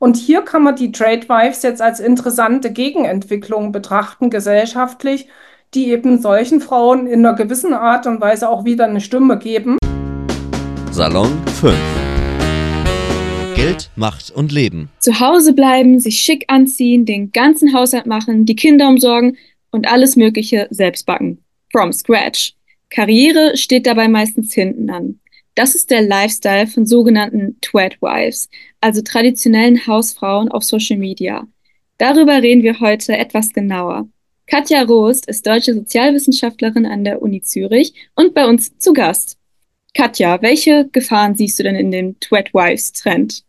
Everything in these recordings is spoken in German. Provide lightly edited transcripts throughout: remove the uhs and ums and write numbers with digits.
Und hier kann man die Trade Wives jetzt als interessante Gegenentwicklung betrachten, gesellschaftlich, die eben solchen Frauen in einer gewissen Art und Weise auch wieder eine Stimme geben. Salon 5. Geld, Macht und Leben. Zu Hause bleiben, sich schick anziehen, den ganzen Haushalt machen, die Kinder umsorgen und alles Mögliche selbst backen. From scratch. Karriere steht dabei meistens hinten an. Das ist der Lifestyle von sogenannten Tradwives, also traditionellen Hausfrauen auf Social Media. Darüber reden wir heute etwas genauer. Katja Rost ist deutsche Sozialwissenschaftlerin an der Uni Zürich und bei uns zu Gast. Katja, welche Gefahren siehst du denn in dem Tradwives-Trend?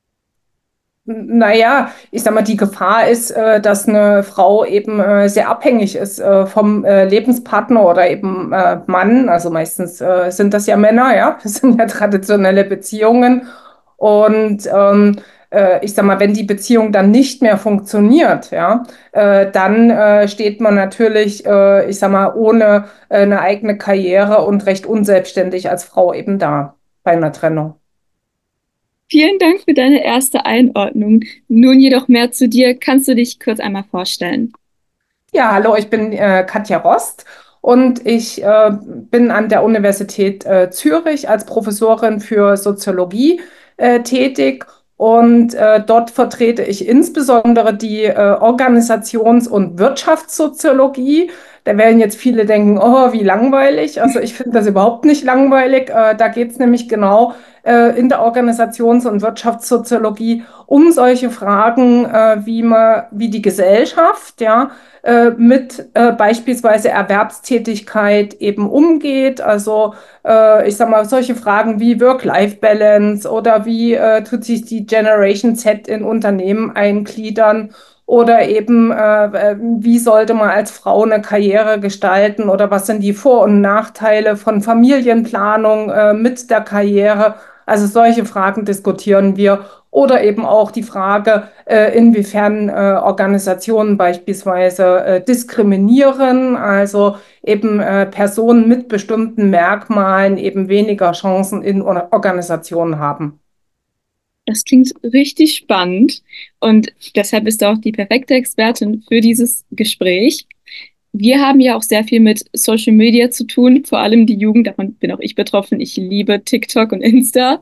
Naja, ich sag mal, die Gefahr ist, dass eine Frau eben sehr abhängig ist vom Lebenspartner oder eben Mann. Also meistens sind das ja Männer, ja. Das sind ja traditionelle Beziehungen. Und ich sag mal, wenn die Beziehung dann nicht mehr funktioniert, ja, dann steht man natürlich, ich sag mal, ohne eine eigene Karriere und recht unselbstständig als Frau eben da bei einer Trennung. Vielen Dank für deine erste Einordnung. Nun jedoch mehr zu dir. Kannst du dich kurz einmal vorstellen? Ja, hallo, ich bin Katja Rost und ich bin an der Universität Zürich als Professorin für Soziologie tätig und dort vertrete ich insbesondere die Organisations- und Wirtschaftssoziologie. Da werden jetzt viele denken, oh, wie langweilig. Also ich finde das überhaupt nicht langweilig. Da geht es nämlich genau in der Organisations- und Wirtschaftssoziologie um solche Fragen, wie die Gesellschaft, ja, mit beispielsweise Erwerbstätigkeit eben umgeht. Also ich sage mal, solche Fragen wie Work-Life-Balance oder wie tut sich die Generation Z in Unternehmen eingliedern oder eben wie sollte man als Frau eine Karriere gestalten oder was sind die Vor- und Nachteile von Familienplanung mit der Karriere. Also solche Fragen diskutieren wir. Oder eben auch die Frage, inwiefern Organisationen beispielsweise diskriminieren, also eben Personen mit bestimmten Merkmalen eben weniger Chancen in Organisationen haben. Das klingt richtig spannend und deshalb bist du auch die perfekte Expertin für dieses Gespräch. Wir haben ja auch sehr viel mit Social Media zu tun, vor allem die Jugend, davon bin auch ich betroffen. Ich liebe TikTok und Insta.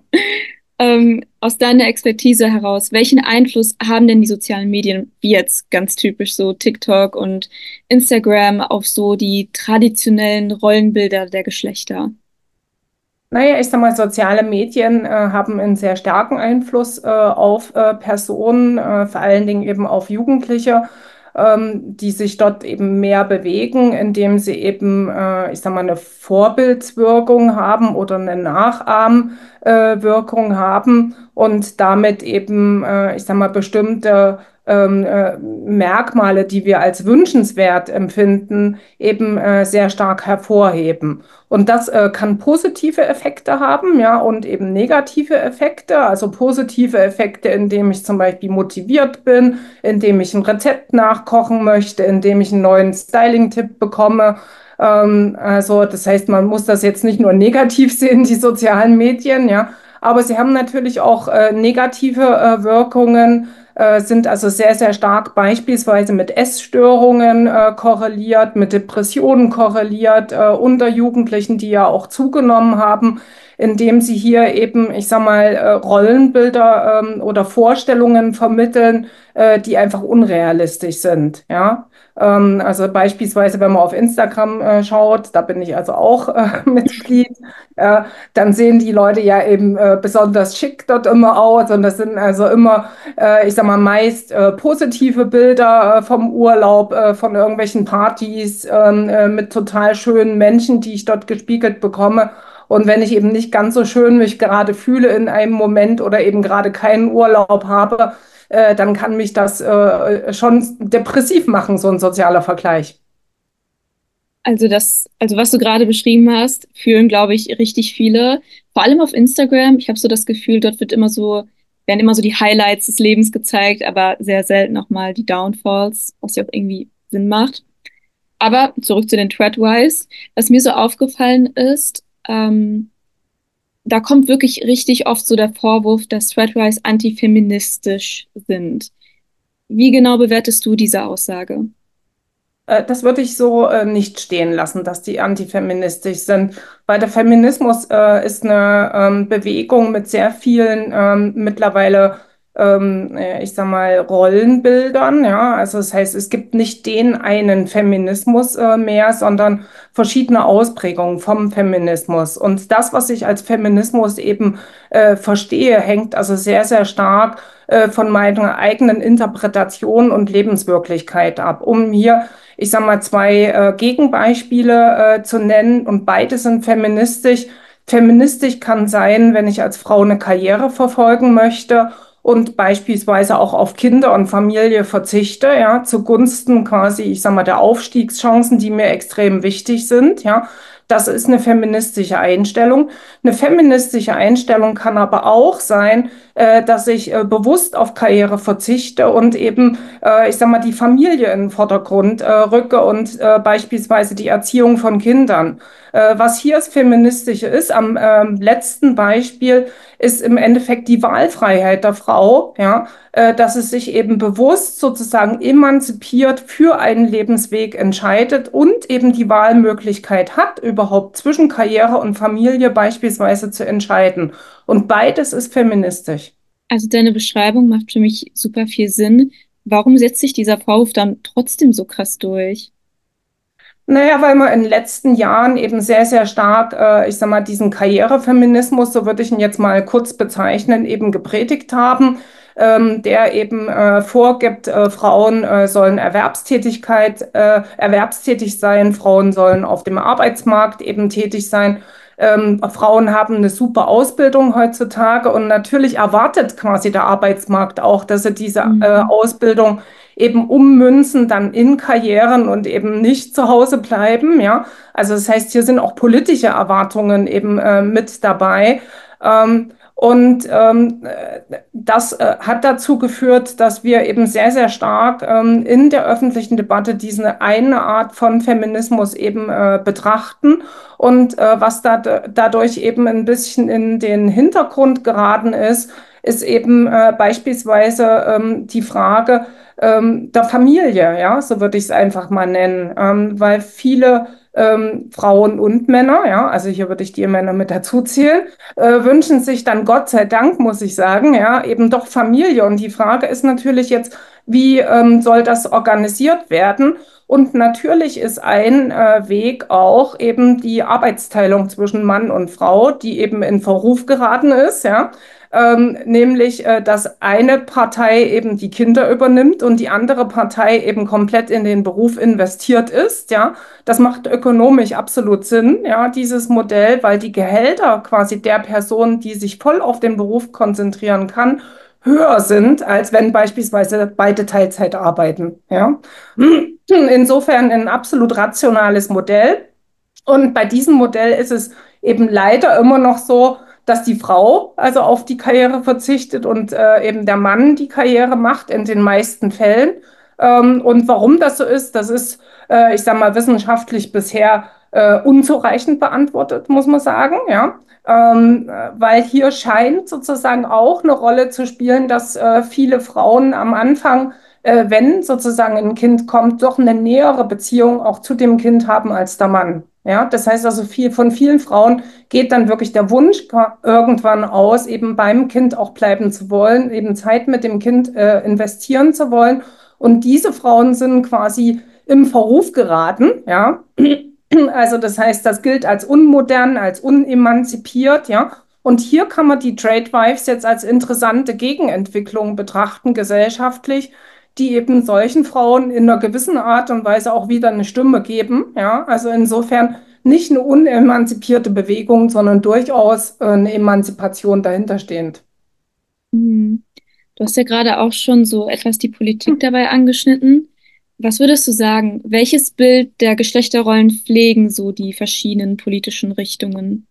Aus deiner Expertise heraus, welchen Einfluss haben denn die sozialen Medien, wie jetzt ganz typisch so TikTok und Instagram, auf so die traditionellen Rollenbilder der Geschlechter? Naja, ich sag mal, soziale Medien haben einen sehr starken Einfluss auf Personen, vor allen Dingen eben auf Jugendliche, die sich dort eben mehr bewegen, indem sie eben, ich sag mal, eine Vorbildswirkung haben oder eine Nachahmwirkung haben und damit eben, ich sag mal, bestimmte Merkmale, die wir als wünschenswert empfinden, eben sehr stark hervorheben. Und das kann positive Effekte haben, ja, und eben negative Effekte. Also positive Effekte, indem ich zum Beispiel motiviert bin, indem ich ein Rezept nachkochen möchte, indem ich einen neuen Styling-Tipp bekomme. Also das heißt, man muss das jetzt nicht nur negativ sehen, die sozialen Medien, ja, aber sie haben natürlich auch negative Wirkungen, sind also sehr, sehr stark beispielsweise mit Essstörungen korreliert, mit Depressionen korreliert, unter Jugendlichen, die ja auch zugenommen haben, indem sie hier eben, ich sag mal, Rollenbilder oder Vorstellungen vermitteln, die einfach unrealistisch sind, ja. Also beispielsweise, wenn man auf Instagram schaut, da bin ich also auch Mitglied, äh, dann sehen die Leute ja eben besonders schick dort immer aus und das sind also immer ich sag mal, meist positive Bilder vom Urlaub, von irgendwelchen Partys mit total schönen Menschen, die ich dort gespiegelt bekomme. Und wenn ich eben nicht ganz so schön mich gerade fühle in einem Moment oder eben gerade keinen Urlaub habe, dann kann mich das schon depressiv machen, so ein sozialer Vergleich. Also was du gerade beschrieben hast, fühlen, glaube ich, richtig viele. Vor allem auf Instagram. Ich habe so das Gefühl, dort werden immer so die Highlights des Lebens gezeigt, aber sehr selten nochmal die Downfalls, was ja auch irgendwie Sinn macht. Aber zurück zu den Threadwise. Was mir so aufgefallen ist, da kommt wirklich richtig oft so der Vorwurf, dass Threadrise antifeministisch sind. Wie genau bewertest du diese Aussage? Das würde ich so nicht stehen lassen, dass die antifeministisch sind, weil der Feminismus ist eine Bewegung mit sehr vielen mittlerweile, ich sag mal, Rollenbildern. Ja? Also das heißt, es gibt nicht den einen Feminismus mehr, sondern verschiedene Ausprägungen vom Feminismus. Und das, was ich als Feminismus eben verstehe, hängt also sehr, sehr stark von meiner eigenen Interpretation und Lebenswirklichkeit ab. Um hier, ich sage mal, zwei Gegenbeispiele zu nennen und beide sind feministisch. Feministisch kann sein, wenn ich als Frau eine Karriere verfolgen möchte und beispielsweise auch auf Kinder und Familie verzichte, ja, zugunsten quasi, ich sage mal, der Aufstiegschancen, die mir extrem wichtig sind, ja. Das ist eine feministische Einstellung. Eine feministische Einstellung kann aber auch sein, dass ich bewusst auf Karriere verzichte und eben, ich sag mal, die Familie in den Vordergrund rücke und beispielsweise die Erziehung von Kindern. Was hier das Feministische ist, am letzten Beispiel, ist im Endeffekt die Wahlfreiheit der Frau, ja, dass es sich eben bewusst sozusagen emanzipiert für einen Lebensweg entscheidet und eben die Wahlmöglichkeit hat, überhaupt zwischen Karriere und Familie beispielsweise zu entscheiden. Und beides ist feministisch. Also deine Beschreibung macht für mich super viel Sinn. Warum setzt sich dieser Vorwurf dann trotzdem so krass durch? Naja, weil wir in den letzten Jahren eben sehr, sehr stark, ich sag mal, diesen Karrierefeminismus, so würde ich ihn jetzt mal kurz bezeichnen, eben gepredigt haben, der eben vorgibt, Frauen sollen erwerbstätig sein, Frauen sollen auf dem Arbeitsmarkt eben tätig sein. Frauen haben eine super Ausbildung heutzutage und natürlich erwartet quasi der Arbeitsmarkt auch, dass sie diese Mhm. Ausbildung eben ummünzen dann in Karrieren und eben nicht zu Hause bleiben, ja. Also das heißt, hier sind auch politische Erwartungen eben mit dabei. Das hat dazu geführt, dass wir eben sehr, sehr stark in der öffentlichen Debatte diese eine Art von Feminismus eben betrachten und was dadurch eben ein bisschen in den Hintergrund geraten ist eben beispielsweise die Frage, der Familie, ja, so würde ich es einfach mal nennen, weil viele Frauen und Männer, ja, also hier würde ich die Männer mit dazu zählen, wünschen sich dann Gott sei Dank, muss ich sagen, ja, eben doch Familie. Und die Frage ist natürlich jetzt, wie soll das organisiert werden? Und natürlich ist ein Weg auch eben die Arbeitsteilung zwischen Mann und Frau, die eben in Verruf geraten ist, ja. Nämlich, dass eine Partei eben die Kinder übernimmt und die andere Partei eben komplett in den Beruf investiert ist, ja. Das macht ökonomisch absolut Sinn, ja, dieses Modell, weil die Gehälter quasi der Person, die sich voll auf den Beruf konzentrieren kann, höher sind, als wenn beispielsweise beide Teilzeit arbeiten, ja. Insofern ein absolut rationales Modell. Und bei diesem Modell ist es eben leider immer noch so, dass die Frau also auf die Karriere verzichtet und eben der Mann die Karriere macht in den meisten Fällen. Und warum das so ist, das ist, ich sage mal, wissenschaftlich bisher unzureichend beantwortet, muss man sagen, ja. Weil hier scheint sozusagen auch eine Rolle zu spielen, dass viele Frauen am Anfang, wenn sozusagen ein Kind kommt, doch eine nähere Beziehung auch zu dem Kind haben als der Mann. Ja, das heißt also, von vielen Frauen geht dann wirklich der Wunsch irgendwann aus, eben beim Kind auch bleiben zu wollen, eben Zeit mit dem Kind investieren zu wollen. Und diese Frauen sind quasi im Verruf geraten, ja. Also das heißt, das gilt als unmodern, als unemanzipiert, ja. Und hier kann man die Trade Wives jetzt als interessante Gegenentwicklung betrachten, gesellschaftlich, die eben solchen Frauen in einer gewissen Art und Weise auch wieder eine Stimme geben, ja. Also insofern nicht eine unemanzipierte Bewegung, sondern durchaus eine Emanzipation dahinterstehend. Mhm. Du hast ja gerade auch schon so etwas die Politik dabei angeschnitten. Was würdest du sagen? Welches Bild der Geschlechterrollen pflegen so die verschiedenen politischen Richtungen?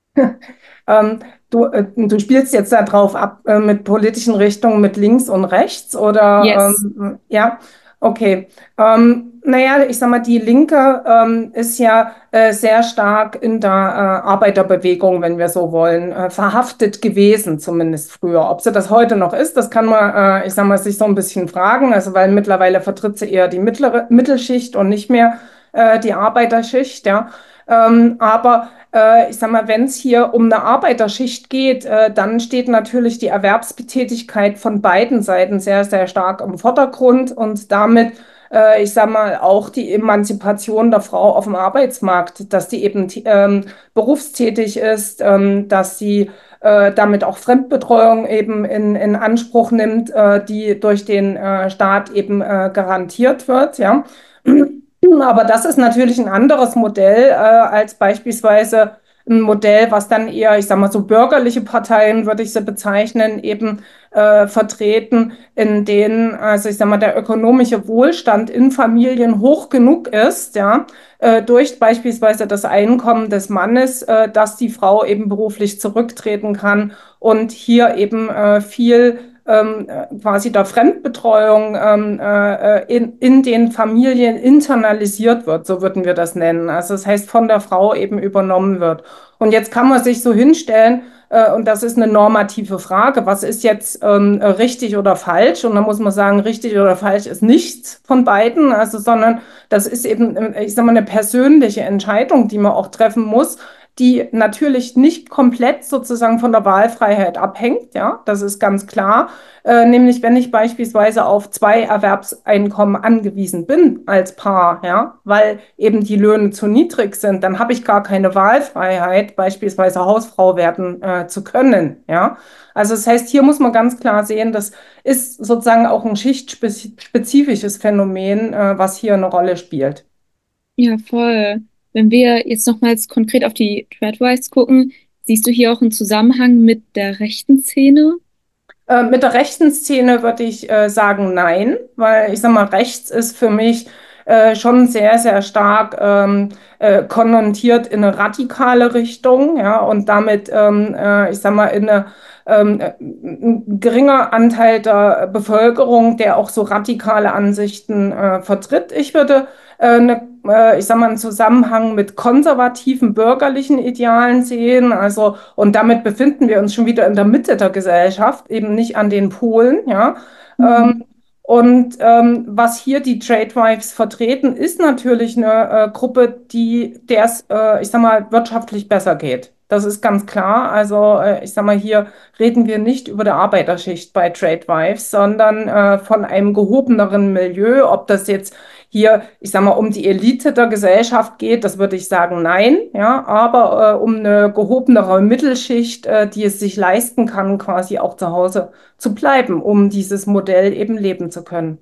Ähm, du spielst jetzt darauf ab mit politischen Richtungen mit links und rechts oder Yes. ja, okay. Naja, ich sag mal, die Linke ist ja sehr stark in der Arbeiterbewegung, wenn wir so wollen, verhaftet gewesen, zumindest früher. Ob sie das heute noch ist, das kann man, ich sag mal, sich so ein bisschen fragen. Also, weil mittlerweile vertritt sie eher die Mittelschicht und nicht mehr die Arbeiterschicht, ja. Aber ich sag mal, wenn es hier um eine Arbeiterschicht geht, dann steht natürlich die Erwerbstätigkeit von beiden Seiten sehr, sehr stark im Vordergrund und damit ich sag mal, auch die Emanzipation der Frau auf dem Arbeitsmarkt, dass die eben berufstätig ist, dass sie damit auch Fremdbetreuung eben in Anspruch nimmt, die durch den Staat eben garantiert wird, ja. Aber das ist natürlich ein anderes Modell als beispielsweise ein Modell, was dann eher, ich sag mal, so bürgerliche Parteien, würde ich sie bezeichnen, eben vertreten, in denen, also ich sag mal, der ökonomische Wohlstand in Familien hoch genug ist, ja, durch beispielsweise das Einkommen des Mannes, dass die Frau eben beruflich zurücktreten kann und hier eben viel quasi der Fremdbetreuung in den Familien internalisiert wird, so würden wir das nennen. Also das heißt, von der Frau eben übernommen wird. Und jetzt kann man sich so hinstellen, und das ist eine normative Frage, was ist jetzt richtig oder falsch? Und da muss man sagen, richtig oder falsch ist nichts von beiden, also, sondern das ist eben, ich sag mal, eine persönliche Entscheidung, die man auch treffen muss, die natürlich nicht komplett sozusagen von der Wahlfreiheit abhängt, ja, das ist ganz klar. Nämlich wenn ich beispielsweise auf zwei Erwerbseinkommen angewiesen bin als Paar, ja, weil eben die Löhne zu niedrig sind, dann habe ich gar keine Wahlfreiheit, beispielsweise Hausfrau werden zu können, ja. Also das heißt, hier muss man ganz klar sehen, das ist sozusagen auch ein schichtspezifisches Phänomen, was hier eine Rolle spielt. Ja, voll. Wenn wir jetzt nochmals konkret auf die Tradwives gucken, siehst du hier auch einen Zusammenhang mit der rechten Szene? Mit der rechten Szene würde ich sagen, nein, weil ich sag mal, rechts ist für mich schon sehr, sehr stark konnotiert in eine radikale Richtung, ja, und damit, ich sag mal, in eine ein geringer Anteil der Bevölkerung, der auch so radikale Ansichten vertritt. Ich würde ich sag mal, einen Zusammenhang mit konservativen bürgerlichen Idealen sehen. Also, und damit befinden wir uns schon wieder in der Mitte der Gesellschaft, eben nicht an den Polen, ja. Mhm. Und was hier die Tradewives vertreten, ist natürlich eine Gruppe, der es, ich sag mal, wirtschaftlich besser geht. Das ist ganz klar. Also ich sag mal, hier reden wir nicht über die Arbeiterschicht bei Tradewives, sondern von einem gehobeneren Milieu. Ob das jetzt hier, ich sag mal, um die Elite der Gesellschaft geht, das würde ich sagen, nein. Ja, aber um eine gehobenere Mittelschicht, die es sich leisten kann, quasi auch zu Hause zu bleiben, um dieses Modell eben leben zu können.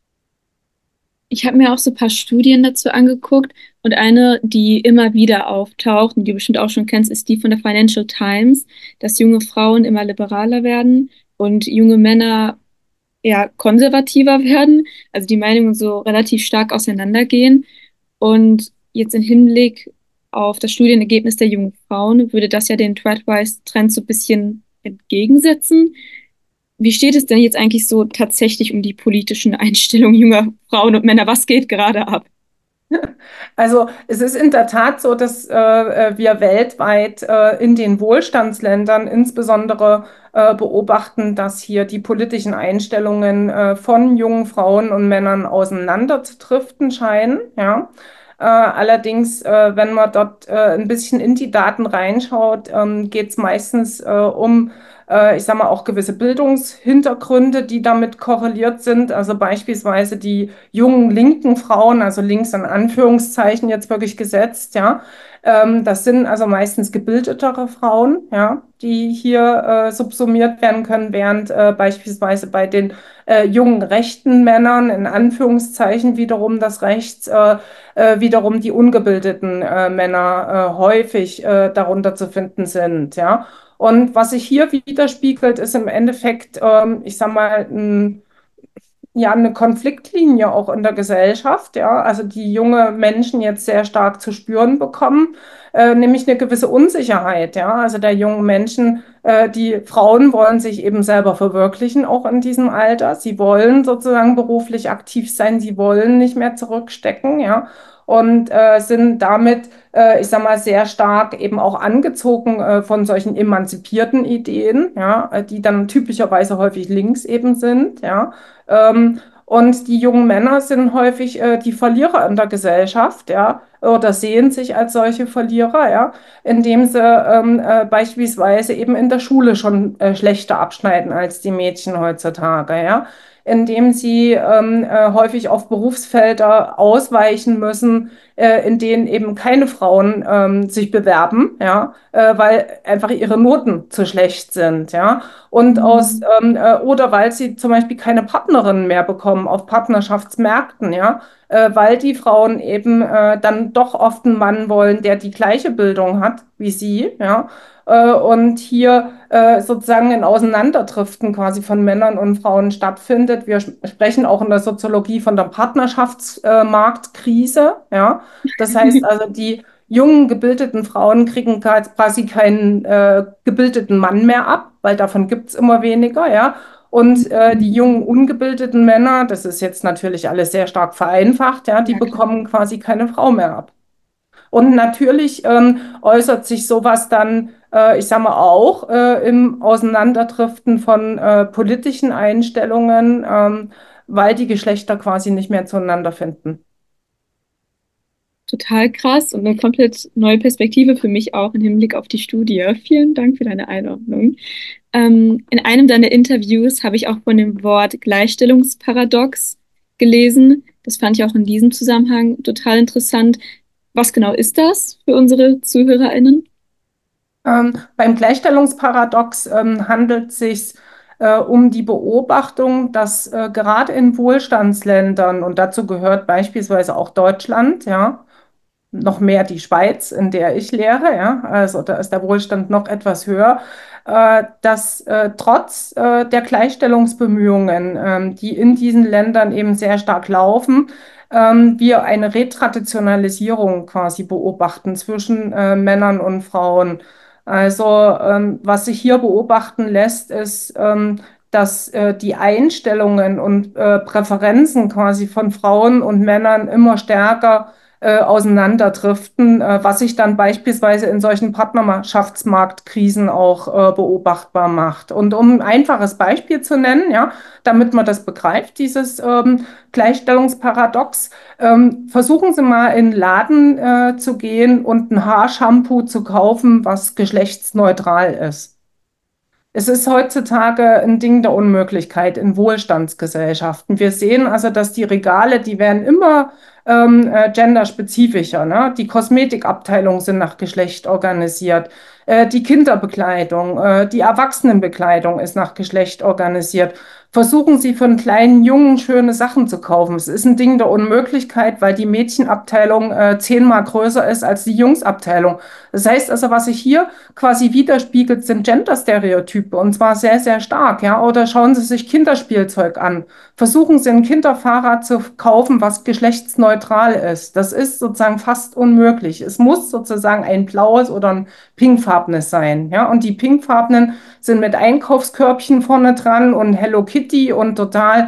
Ich habe mir auch so ein paar Studien dazu angeguckt und eine, die immer wieder auftaucht und die du bestimmt auch schon kennst, ist die von der Financial Times, dass junge Frauen immer liberaler werden und junge Männer eher konservativer werden, also die Meinungen so relativ stark auseinandergehen. Und jetzt im Hinblick auf das Studienergebnis der jungen Frauen würde das ja den Tradwise-Trend so ein bisschen entgegensetzen. Wie steht es denn jetzt eigentlich so tatsächlich um die politischen Einstellungen junger Frauen und Männer? Was geht gerade ab? Also es ist in der Tat so, dass wir weltweit in den Wohlstandsländern insbesondere beobachten, dass hier die politischen Einstellungen von jungen Frauen und Männern auseinanderzudriften scheinen. Ja. Allerdings, wenn man dort ein bisschen in die Daten reinschaut, geht es meistens um ich sage mal, auch gewisse Bildungshintergründe, die damit korreliert sind. Also beispielsweise die jungen linken Frauen, also links in Anführungszeichen jetzt wirklich gesetzt, ja. Das sind also meistens gebildetere Frauen, ja, die hier subsumiert werden können, während beispielsweise bei den jungen rechten Männern in Anführungszeichen wiederum das Rechts wiederum die ungebildeten Männer häufig darunter zu finden sind, ja. Und was sich hier widerspiegelt, ist im Endeffekt, ich sag mal, ja eine Konfliktlinie auch in der Gesellschaft, ja, also die junge Menschen jetzt sehr stark zu spüren bekommen, nämlich eine gewisse Unsicherheit, ja, also der jungen Menschen, die Frauen wollen sich eben selber verwirklichen, auch in diesem Alter. Sie wollen sozusagen beruflich aktiv sein, sie wollen nicht mehr zurückstecken, ja, und sind damit, ich sag mal, sehr stark eben auch angezogen von solchen emanzipierten Ideen, ja, die dann typischerweise häufig links eben sind, ja. Und die jungen Männer sind häufig die Verlierer in der Gesellschaft, ja, oder sehen sich als solche Verlierer, ja, indem sie beispielsweise eben in der Schule schon schlechter abschneiden als die Mädchen heutzutage, ja, indem sie häufig auf Berufsfelder ausweichen müssen, in denen eben keine Frauen sich bewerben, ja, weil einfach ihre Noten zu schlecht sind, ja. Und Mhm. oder weil sie zum Beispiel keine Partnerinnen mehr bekommen auf Partnerschaftsmärkten, ja, weil die Frauen eben dann doch oft einen Mann wollen, der die gleiche Bildung hat wie sie, ja. Und hier sozusagen ein Auseinanderdriften quasi von Männern und Frauen stattfindet. Wir sprechen auch in der Soziologie von der Partnerschaftsmarktkrise, ja. Das heißt also, die jungen gebildeten Frauen kriegen quasi keinen gebildeten Mann mehr ab, weil davon gibt es immer weniger, ja. Und die jungen ungebildeten Männer, das ist jetzt natürlich alles sehr stark vereinfacht, ja, die Ja, klar. bekommen quasi keine Frau mehr ab. Und natürlich äußert sich sowas dann, ich sage mal, auch im Auseinanderdriften von politischen Einstellungen, weil die Geschlechter quasi nicht mehr zueinander finden. Total krass und eine komplett neue Perspektive für mich auch im Hinblick auf die Studie. Vielen Dank für deine Einordnung. In einem deiner Interviews habe ich auch von dem Wort Gleichstellungsparadox gelesen. Das fand ich auch in diesem Zusammenhang total interessant. Was genau ist das für unsere ZuhörerInnen? Beim Gleichstellungsparadox handelt es sich um die Beobachtung, dass gerade in Wohlstandsländern, und dazu gehört beispielsweise auch Deutschland, ja, noch mehr die Schweiz, in der ich lehre, ja, also da ist der Wohlstand noch etwas höher, dass trotz der Gleichstellungsbemühungen, die in diesen Ländern eben sehr stark laufen, wir eine Retraditionalisierung quasi beobachten zwischen Männern und Frauen. Also was sich hier beobachten lässt, ist, dass die Einstellungen und Präferenzen quasi von Frauen und Männern immer stärker auseinanderdriften, was sich dann beispielsweise in solchen Partnerschaftsmarktkrisen auch beobachtbar macht. Und um ein einfaches Beispiel zu nennen, ja, damit man das begreift, dieses Gleichstellungsparadox, versuchen Sie mal in den Laden zu gehen und ein Haarshampoo zu kaufen, was geschlechtsneutral ist. Es ist heutzutage ein Ding der Unmöglichkeit in Wohlstandsgesellschaften. Wir sehen also, dass die Regale, die werden immer genderspezifischer, ne? Die Kosmetikabteilungen sind nach Geschlecht organisiert. Die Kinderbekleidung, die Erwachsenenbekleidung ist nach Geschlecht organisiert. Versuchen Sie für einen kleinen Jungen schöne Sachen zu kaufen. Es ist ein Ding der Unmöglichkeit, weil die Mädchenabteilung 10-mal größer ist als die Jungsabteilung. Das heißt also, was sich hier quasi widerspiegelt, sind Genderstereotype und zwar sehr, sehr stark. Ja? Oder schauen Sie sich Kinderspielzeug an. Versuchen Sie ein Kinderfahrrad zu kaufen, was geschlechtsneutral ist. Das ist sozusagen fast unmöglich. Es muss sozusagen ein blaues oder ein pinkfarbenes sein. Ja? Und die pinkfarbenen sind mit Einkaufskörbchen vorne dran und Hello Kitty und total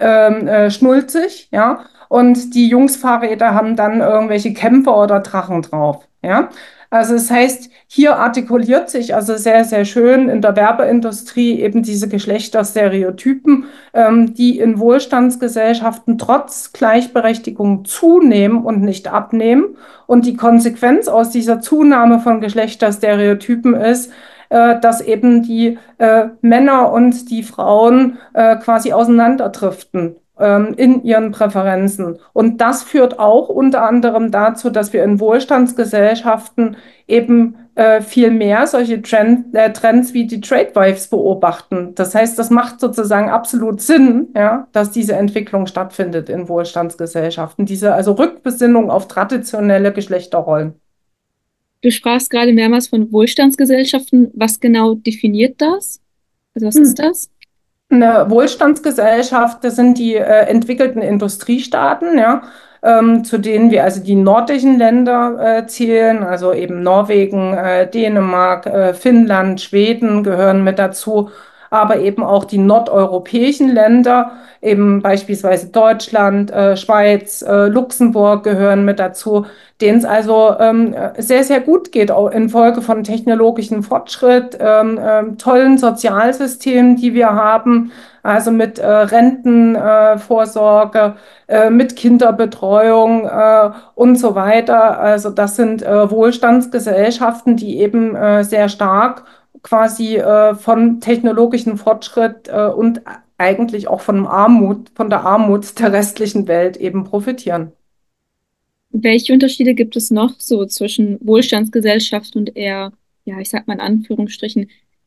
schnulzig. Ja? Und die Jungsfahrräder haben dann irgendwelche Kämpfer oder Drachen drauf. Ja? Also das heißt, hier artikuliert sich also sehr, sehr schön in der Werbeindustrie eben diese Geschlechterstereotypen, die in Wohlstandsgesellschaften trotz Gleichberechtigung zunehmen und nicht abnehmen. Und die Konsequenz aus dieser Zunahme von Geschlechterstereotypen ist, dass eben die Männer und die Frauen quasi auseinanderdriften in ihren Präferenzen. Und das führt auch unter anderem dazu, dass wir in Wohlstandsgesellschaften eben viel mehr solche Trends wie die Trade Wives beobachten. Das heißt, das macht sozusagen absolut Sinn, ja, dass diese Entwicklung stattfindet in Wohlstandsgesellschaften. Diese also Rückbesinnung auf traditionelle Geschlechterrollen. Du sprachst gerade mehrmals von Wohlstandsgesellschaften. Was genau definiert das? Also was Hm. ist das? Eine Wohlstandsgesellschaft, das sind die entwickelten Industriestaaten, ja, zu denen wir also die nordischen Länder zählen, also eben Norwegen, Dänemark, Finnland, Schweden gehören mit dazu, aber eben auch die nordeuropäischen Länder, eben beispielsweise Deutschland, Schweiz, Luxemburg gehören mit dazu, denen es also sehr, sehr gut geht, auch infolge von technologischem Fortschritt, tollen Sozialsystemen, die wir haben, also mit Rentenvorsorge, mit Kinderbetreuung und so weiter. Also das sind Wohlstandsgesellschaften, die eben sehr stark quasi von technologischem Fortschritt und eigentlich auch von der Armut der restlichen Welt eben profitieren. Welche Unterschiede gibt es noch so zwischen Wohlstandsgesellschaft und eher, ja, ich sag mal in Anführungsstrichen,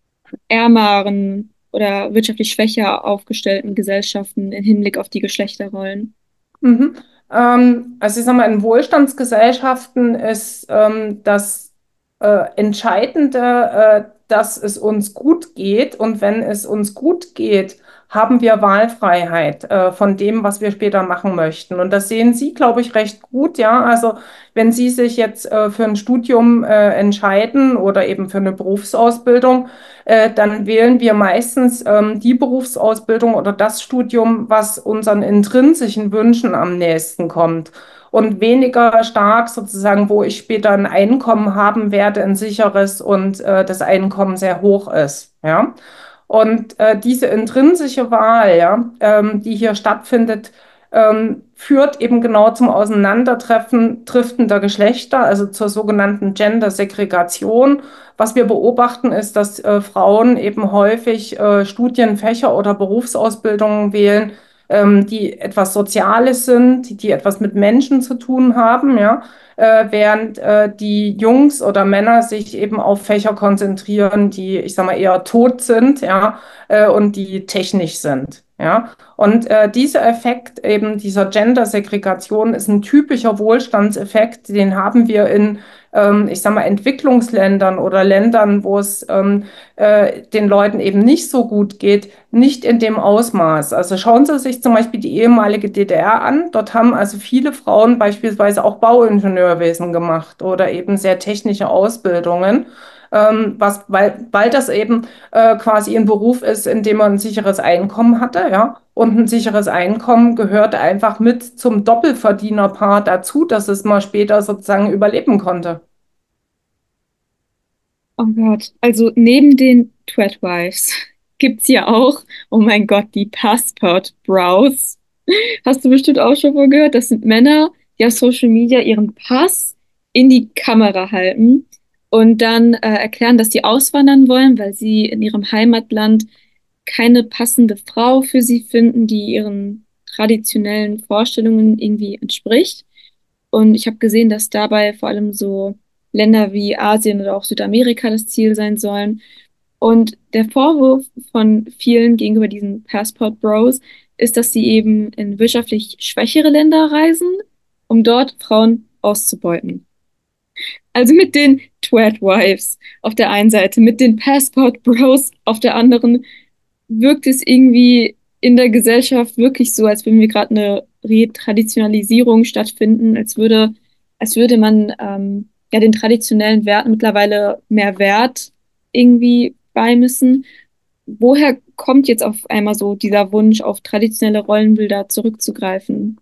ärmeren oder wirtschaftlich schwächer aufgestellten Gesellschaften im Hinblick auf die Geschlechterrollen? Mhm. Also ich sag mal, in Wohlstandsgesellschaften ist das Entscheidende, dass es uns gut geht. Und wenn es uns gut geht, haben wir Wahlfreiheit von dem, was wir später machen möchten. Und das sehen Sie, glaube ich, recht gut. Ja, also wenn Sie sich jetzt für ein Studium entscheiden oder eben für eine Berufsausbildung, dann wählen wir meistens die Berufsausbildung oder das Studium, was unseren intrinsischen Wünschen am nächsten kommt. Und weniger stark sozusagen, wo ich später ein Einkommen haben werde, ein sicheres und das Einkommen sehr hoch ist. Ja? Und diese intrinsische Wahl, ja, die hier stattfindet, führt eben genau zum Auseinanderdriften Driften der Geschlechter, also zur sogenannten Gender-Segregation. Was wir beobachten, ist, dass Frauen eben häufig Studienfächer oder Berufsausbildungen wählen, die etwas Soziales sind, die etwas mit Menschen zu tun haben, ja, während die Jungs oder Männer sich eben auf Fächer konzentrieren, die, ich sag mal, eher tot sind, ja, und die technisch sind, ja. Und dieser Effekt eben dieser Gender-Segregation ist ein typischer Wohlstandseffekt, den haben wir in ich sag mal, Entwicklungsländern oder Ländern, wo es den Leuten eben nicht so gut geht, nicht in dem Ausmaß. Also schauen Sie sich zum Beispiel die ehemalige DDR an. Dort haben also viele Frauen beispielsweise auch Bauingenieurwesen gemacht oder eben sehr technische Ausbildungen. Weil das eben quasi ein Beruf ist, in dem man ein sicheres Einkommen hatte, ja. Und ein sicheres Einkommen gehört einfach mit zum Doppelverdienerpaar dazu, dass es mal später sozusagen überleben konnte. Oh Gott, also neben den Tradwives gibt's ja auch, oh mein Gott, die Passport Bros. Hast du bestimmt auch schon mal gehört? Das sind Männer, die auf Social Media ihren Pass in die Kamera halten und dann erklären, dass sie auswandern wollen, weil sie in ihrem Heimatland keine passende Frau für sie finden, die ihren traditionellen Vorstellungen irgendwie entspricht. Und ich habe gesehen, dass dabei vor allem so Länder wie Asien oder auch Südamerika das Ziel sein sollen. Und der Vorwurf von vielen gegenüber diesen Passport Bros ist, dass sie eben in wirtschaftlich schwächere Länder reisen, um dort Frauen auszubeuten. Also mit den Twat Wives auf der einen Seite, mit den Passport Bros auf der anderen, wirkt es irgendwie in der Gesellschaft wirklich so, als würden wir gerade eine Retraditionalisierung stattfinden, als würde man ja den traditionellen Werten mittlerweile mehr Wert irgendwie beimüssen. Woher kommt jetzt auf einmal so dieser Wunsch, auf traditionelle Rollenbilder zurückzugreifen?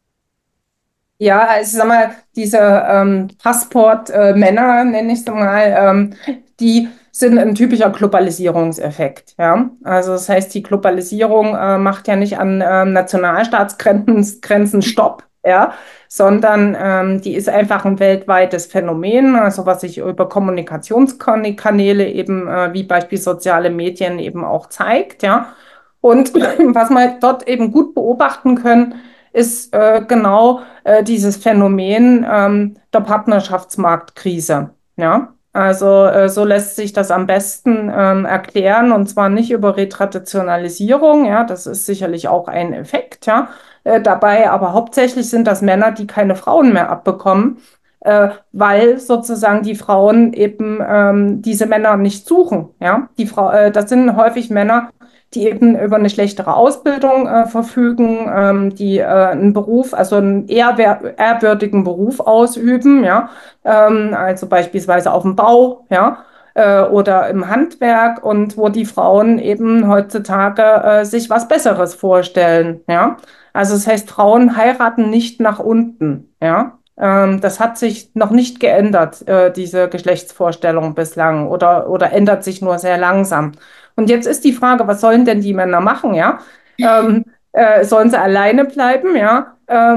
Ja, also sag mal, diese Passport-Männer, nenne ich sie mal, die sind ein typischer Globalisierungseffekt. Ja? Also das heißt, die Globalisierung macht ja nicht an Nationalstaatsgrenzen Grenzen Stopp, ja? Sondern die ist einfach ein weltweites Phänomen, also was sich über Kommunikationskanäle eben wie beispielsweise soziale Medien eben auch zeigt. Ja? Und was man dort eben gut beobachten können, ist genau dieses Phänomen der Partnerschaftsmarktkrise. Ja? Also so lässt sich das am besten erklären und zwar nicht über Retraditionalisierung, ja, das ist sicherlich auch ein Effekt, ja, dabei, aber hauptsächlich sind das Männer, die keine Frauen mehr abbekommen, weil sozusagen die Frauen eben diese Männer nicht suchen, ja. Das sind häufig Männer, die eben über eine schlechtere Ausbildung verfügen, die einen Beruf, also einen ehrwürdigen Beruf ausüben, ja, also beispielsweise auf dem Bau, ja, oder im Handwerk und wo die Frauen eben heutzutage sich was Besseres vorstellen, ja. Also das heißt, Frauen heiraten nicht nach unten, ja. Das hat sich noch nicht geändert, diese Geschlechtsvorstellung bislang, oder ändert sich nur sehr langsam. Und jetzt ist die Frage, was sollen denn die Männer machen, ja? Ähm, Sollen sie alleine bleiben, ja?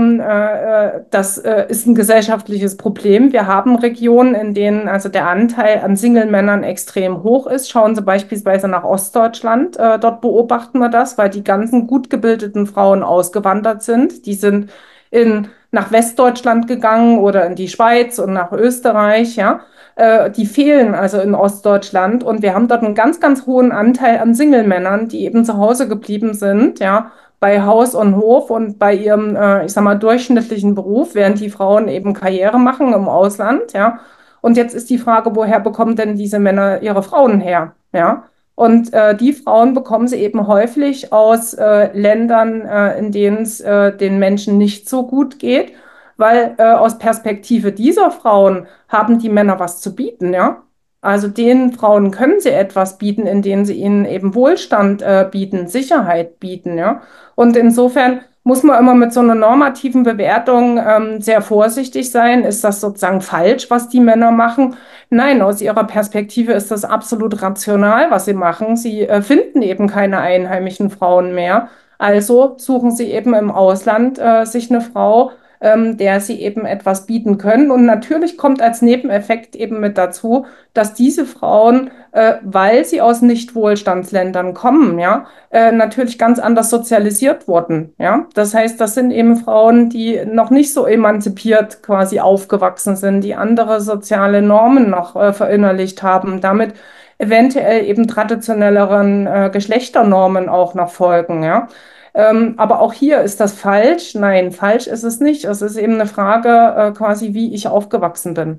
Das ist ein gesellschaftliches Problem. Wir haben Regionen, in denen also der Anteil an Single-Männern extrem hoch ist. Schauen Sie beispielsweise nach Ostdeutschland. Dort beobachten wir das, weil die ganzen gut gebildeten Frauen ausgewandert sind. Die sind nach Westdeutschland gegangen oder in die Schweiz und nach Österreich, ja. Die fehlen also in Ostdeutschland und wir haben dort einen ganz, ganz hohen Anteil an Single-Männern, die eben zu Hause geblieben sind, ja, bei Haus und Hof und bei ihrem, ich sag mal, durchschnittlichen Beruf, während die Frauen eben Karriere machen im Ausland, ja. Und jetzt ist die Frage, woher bekommen denn diese Männer ihre Frauen her, ja? Und die Frauen bekommen sie eben häufig aus Ländern, in denen es den Menschen nicht so gut geht, weil aus Perspektive dieser Frauen haben die Männer was zu bieten, ja? Also den Frauen können sie etwas bieten, indem sie ihnen eben Wohlstand bieten, Sicherheit bieten, ja? Und insofern muss man immer mit so einer normativen Bewertung sehr vorsichtig sein. Ist das sozusagen falsch, was die Männer machen? Nein, aus ihrer Perspektive ist das absolut rational, was sie machen. Sie finden eben keine einheimischen Frauen mehr. Also suchen sie eben im Ausland sich eine Frau, der sie eben etwas bieten können. Und natürlich kommt als Nebeneffekt eben mit dazu, dass diese Frauen, weil sie aus Nicht-Wohlstandsländern kommen, ja, natürlich ganz anders sozialisiert wurden. Ja? Das heißt, das sind eben Frauen, die noch nicht so emanzipiert quasi aufgewachsen sind, die andere soziale Normen noch verinnerlicht haben, damit eventuell eben traditionelleren Geschlechternormen auch noch folgen. Ja? Aber auch hier ist das falsch. Nein, falsch ist es nicht. Es ist eben eine Frage quasi, wie ich aufgewachsen bin.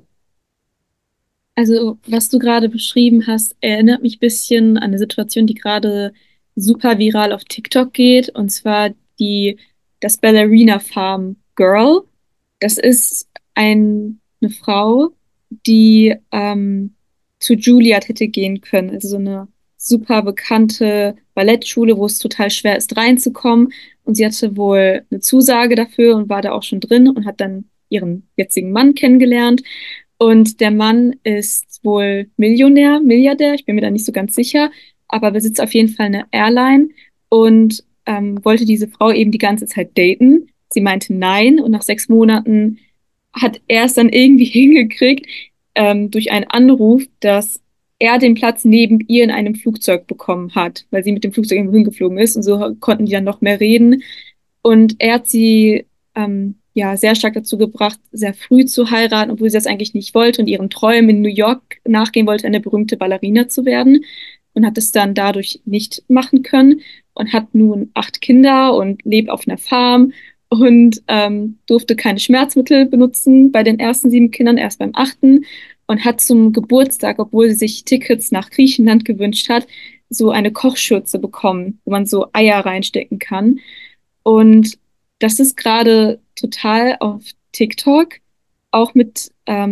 Also, was du gerade beschrieben hast, erinnert mich ein bisschen an eine Situation, die gerade super viral auf TikTok geht, und zwar das Ballerina Farm Girl. Das ist eine Frau, die zu Juilliard hätte gehen können, also so eine super bekannte Ballettschule, wo es total schwer ist, reinzukommen. Und sie hatte wohl eine Zusage dafür und war da auch schon drin und hat dann ihren jetzigen Mann kennengelernt. Und der Mann ist wohl Millionär, Milliardär, ich bin mir da nicht so ganz sicher, aber besitzt auf jeden Fall eine Airline und wollte diese Frau eben die ganze Zeit daten. Sie meinte nein und nach 6 Monaten hat er es dann irgendwie hingekriegt, durch einen Anruf, dass er den Platz neben ihr in einem Flugzeug bekommen hat, weil sie mit dem Flugzeug irgendwo hingeflogen ist und so konnten die dann noch mehr reden. Und er hat sie ja sehr stark dazu gebracht, sehr früh zu heiraten, obwohl sie das eigentlich nicht wollte und ihren Träumen in New York nachgehen wollte, eine berühmte Ballerina zu werden und hat es dann dadurch nicht machen können und hat nun 8 Kinder und lebt auf einer Farm und durfte keine Schmerzmittel benutzen bei den ersten 7 Kindern, erst beim achten und hat zum Geburtstag, obwohl sie sich Tickets nach Griechenland gewünscht hat, so eine Kochschürze bekommen, wo man so Eier reinstecken kann. Und das ist gerade total auf TikTok, auch mit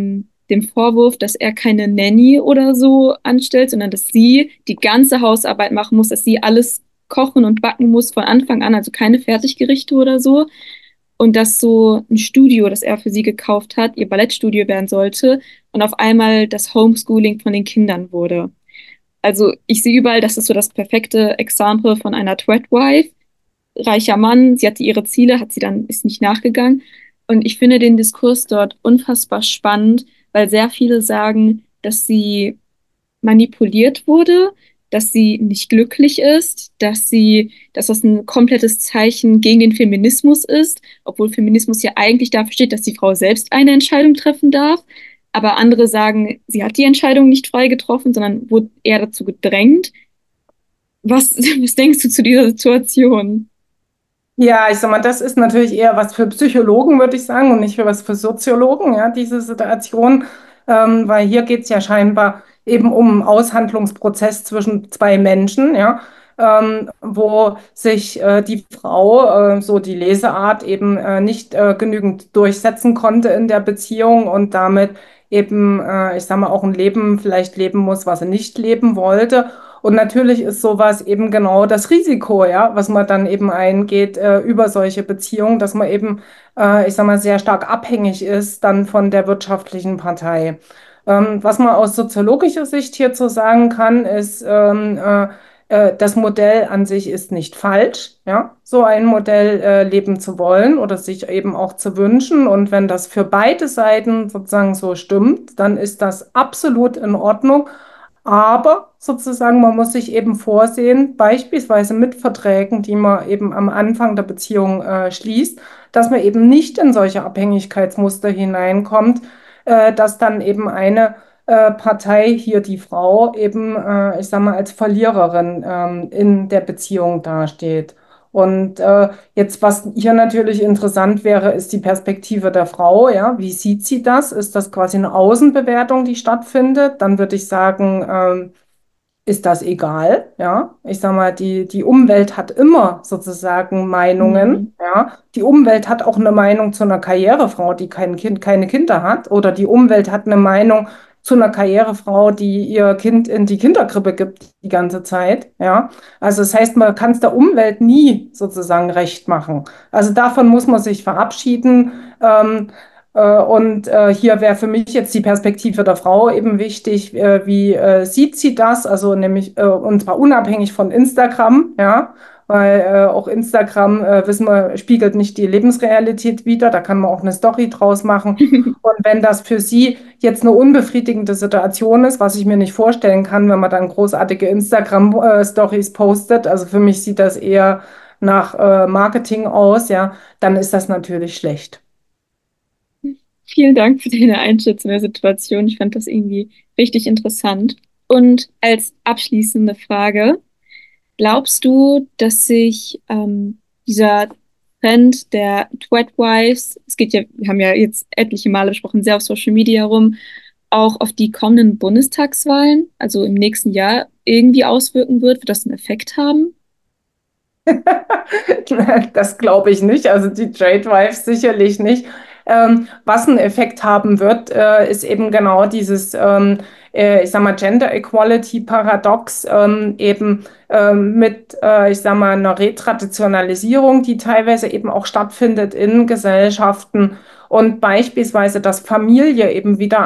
dem Vorwurf, dass er keine Nanny oder so anstellt, sondern dass sie die ganze Hausarbeit machen muss, dass sie alles kochen und backen muss von Anfang an, also keine Fertiggerichte oder so. Und dass so ein Studio, das er für sie gekauft hat, ihr Ballettstudio werden sollte und auf einmal das Homeschooling von den Kindern wurde. Also ich sehe überall, das ist so das perfekte Exempel von einer Threadwife, reicher Mann, sie hatte ihre Ziele, ist nicht nachgegangen. Und ich finde den Diskurs dort unfassbar spannend, weil sehr viele sagen, dass sie manipuliert wurde, dass sie nicht glücklich ist, dass das ein komplettes Zeichen gegen den Feminismus ist, obwohl Feminismus ja eigentlich dafür steht, dass die Frau selbst eine Entscheidung treffen darf. Aber andere sagen, sie hat die Entscheidung nicht frei getroffen, sondern wurde eher dazu gedrängt. Was denkst du zu dieser Situation? Ja, ich sag mal, das ist natürlich eher was für Psychologen, würde ich sagen, und nicht für was für Soziologen, ja, diese Situation, weil hier geht es ja scheinbar eben um einen Aushandlungsprozess zwischen zwei Menschen, ja. wo sich die Frau, so die Leseart, eben nicht genügend durchsetzen konnte in der Beziehung und damit eben, ich sag mal, auch ein Leben vielleicht leben muss, was sie nicht leben wollte. Und natürlich ist sowas eben genau das Risiko, ja, was man dann eben eingeht über solche Beziehungen, dass man eben, ich sag mal, sehr stark abhängig ist dann von der wirtschaftlichen Partei. Was man aus soziologischer Sicht hierzu sagen kann, ist, das Modell an sich ist nicht falsch, ja, so ein Modell leben zu wollen oder sich eben auch zu wünschen. Und wenn das für beide Seiten sozusagen so stimmt, dann ist das absolut in Ordnung. Aber sozusagen, man muss sich eben vorsehen, beispielsweise mit Verträgen, die man eben am Anfang der Beziehung schließt, dass man eben nicht in solche Abhängigkeitsmuster hineinkommt, dass dann eben eine Partei, hier die Frau, eben, ich sag mal, als Verliererin in der Beziehung dasteht. Und jetzt, was hier natürlich interessant wäre, ist die Perspektive der Frau. Ja, wie sieht sie das? Ist das quasi eine Außenbewertung, die stattfindet? Dann würde ich sagen, ist das egal, ja. Ich sag mal, die Umwelt hat immer sozusagen Meinungen, Hm. ja. Die Umwelt hat auch eine Meinung zu einer Karrierefrau, die kein Kind, keine Kinder hat, oder die Umwelt hat eine Meinung zu einer Karrierefrau, die ihr Kind in die Kinderkrippe gibt die ganze Zeit, ja. Also das heißt, man kann es der Umwelt nie sozusagen recht machen. Also davon muss man sich verabschieden. Hier wäre für mich jetzt die Perspektive der Frau eben wichtig. Wie sieht sie das? Also nämlich, und zwar unabhängig von Instagram, ja, weil auch Instagram, wissen wir, spiegelt nicht die Lebensrealität wider. Da kann man auch eine Story draus machen. Und wenn das für sie jetzt eine unbefriedigende Situation ist, was ich mir nicht vorstellen kann, wenn man dann großartige Instagram-Stories postet, also für mich sieht das eher nach Marketing aus, ja, dann ist das natürlich schlecht. Vielen Dank für deine Einschätzung der Situation. Ich fand das irgendwie richtig interessant. Und als abschließende Frage, glaubst du, dass sich dieser Trend der Twatwives, es geht ja, wir haben ja jetzt etliche Male besprochen, sehr auf Social Media rum, auch auf die kommenden Bundestagswahlen, also im nächsten Jahr, irgendwie auswirken wird? Wird das einen Effekt haben? Das glaube ich nicht. Also die Trade Wives sicherlich nicht. Was einen Effekt haben wird, ist eben genau dieses, ich sag mal, Gender Equality Paradox, eben mit, ich sag mal, einer Retraditionalisierung, die teilweise eben auch stattfindet in Gesellschaften und beispielsweise, dass Familie eben wieder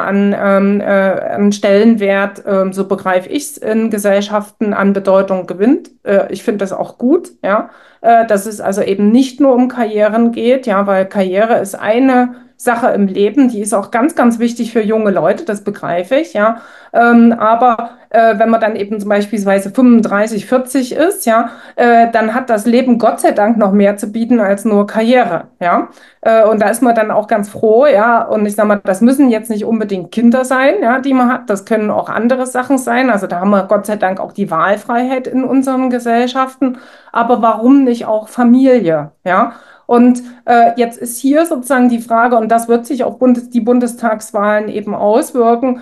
an Stellenwert, so begreife ich es, in Gesellschaften an Bedeutung gewinnt. Ich finde das auch gut, ja, dass es also eben nicht nur um Karrieren geht, ja, weil Karriere ist eine Sache im Leben, die ist auch ganz, ganz wichtig für junge Leute, das begreife ich, ja. Aber wenn man dann eben zum beispielsweise 35, 40 ist, ja, dann hat das Leben Gott sei Dank noch mehr zu bieten als nur Karriere, ja. Und da ist man dann auch ganz froh, ja. Und ich sage mal, das müssen jetzt nicht unbedingt Kinder sein, ja, die man hat. Das können auch andere Sachen sein. Also da haben wir Gott sei Dank auch die Wahlfreiheit in unseren Gesellschaften. Aber warum nicht auch Familie, ja? Und jetzt ist hier sozusagen die Frage, und das wird sich auf die Bundestagswahlen eben auswirken,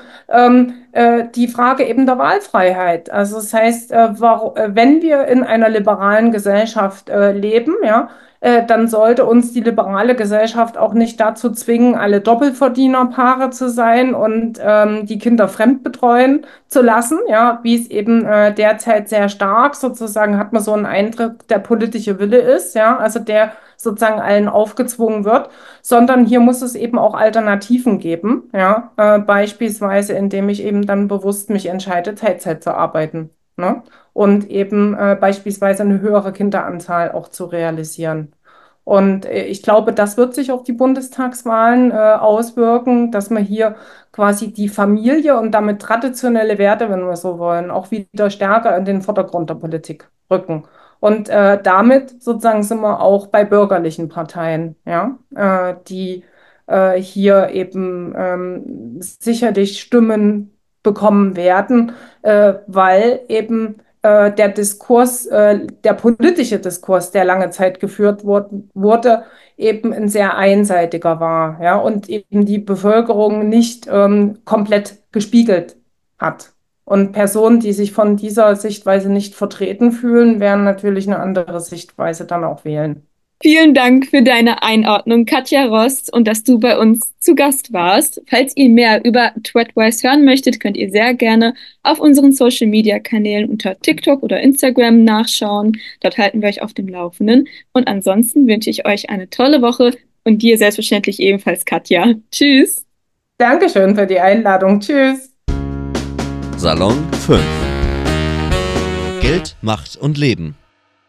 die Frage eben der Wahlfreiheit. Also das heißt, wenn wir in einer liberalen Gesellschaft leben, ja, dann sollte uns die liberale Gesellschaft auch nicht dazu zwingen, alle Doppelverdienerpaare zu sein und die Kinder fremdbetreuen zu lassen, ja, wie es eben derzeit sehr stark sozusagen hat man so einen Eindruck, der politische Wille ist, ja, also der sozusagen allen aufgezwungen wird, sondern hier muss es eben auch Alternativen geben, ja, beispielsweise indem ich eben dann bewusst mich entscheide, Teilzeit zu arbeiten, ne? Und eben beispielsweise eine höhere Kinderanzahl auch zu realisieren. Und ich glaube, das wird sich auf die Bundestagswahlen auswirken, dass man hier quasi die Familie und damit traditionelle Werte, wenn wir so wollen, auch wieder stärker in den Vordergrund der Politik rücken. Und damit sozusagen sind wir auch bei bürgerlichen Parteien, ja, die hier eben sicherlich Stimmen bekommen werden, weil eben der Diskurs, der politische Diskurs, der lange Zeit geführt wurde, eben ein sehr einseitiger war, ja, und eben die Bevölkerung nicht komplett gespiegelt hat. Und Personen, die sich von dieser Sichtweise nicht vertreten fühlen, werden natürlich eine andere Sichtweise dann auch wählen. Vielen Dank für deine Einordnung, Katja Rost, und dass du bei uns zu Gast warst. Falls ihr mehr über Threadwise hören möchtet, könnt ihr sehr gerne auf unseren Social-Media-Kanälen unter TikTok oder Instagram nachschauen. Dort halten wir euch auf dem Laufenden. Und ansonsten wünsche ich euch eine tolle Woche und dir selbstverständlich ebenfalls, Katja. Tschüss. Dankeschön für die Einladung. Tschüss. Salon 5. Geld, Macht und Leben.